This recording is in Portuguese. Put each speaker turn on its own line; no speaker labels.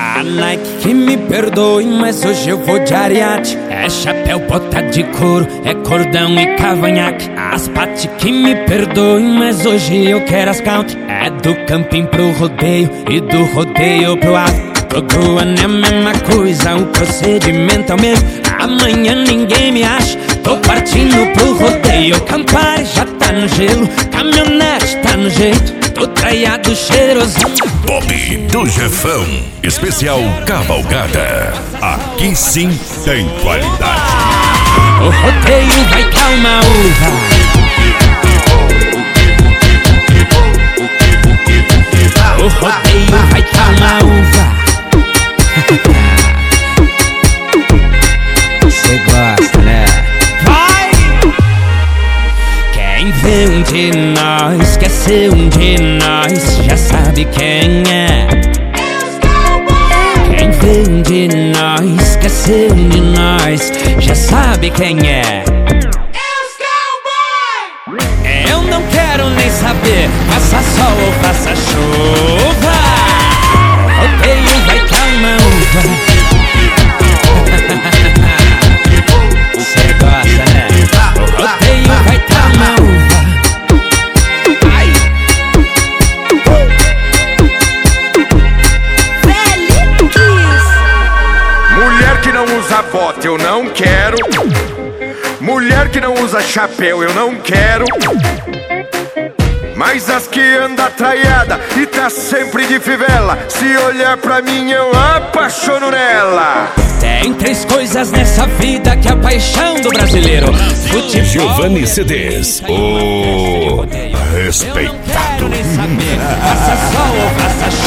A Nike que me perdoe, mas hoje eu vou de Ariat. É chapéu, bota de couro, é cordão e cavanhaque. As Pati que me perdoe, mas hoje eu quero as country. É do camping pro rodeio e do rodeio pro ar. Todo ano é a mesma coisa, o procedimento é o mesmo. Amanhã ninguém me acha, tô partindo pro rodeio. Campari já tá no gelo, caminhonete tá no jeito. Tô traiado, cheiroso.
Bob do Jefão, especial Cavalgada. Aqui sim tem qualidade.
O rodeio vai calma uva. O rodeio vai calma uva. Cê gosta, né? Vai! Quem vê um de nós, quer ser um de nós, já sabe quem é. Quem vê um de nós, quer ser um de nós, já sabe quem é. Eu não quero nem saber, faça sol ou faça chuva. O rodeio vai calma uva. Cê gosta, né? O rodeio vai calma uva. Ai.
Mulher que não usa bota, eu não quero. Mulher que não usa chapéu, eu não quero. Mas as que anda traiada e tá sempre de fivela, se olhar pra mim eu apaixono nela.
Tem três coisas nessa vida que é a paixão do brasileiro: futebol,
Giovanni CDs, o respeitado.
faça sol ou faça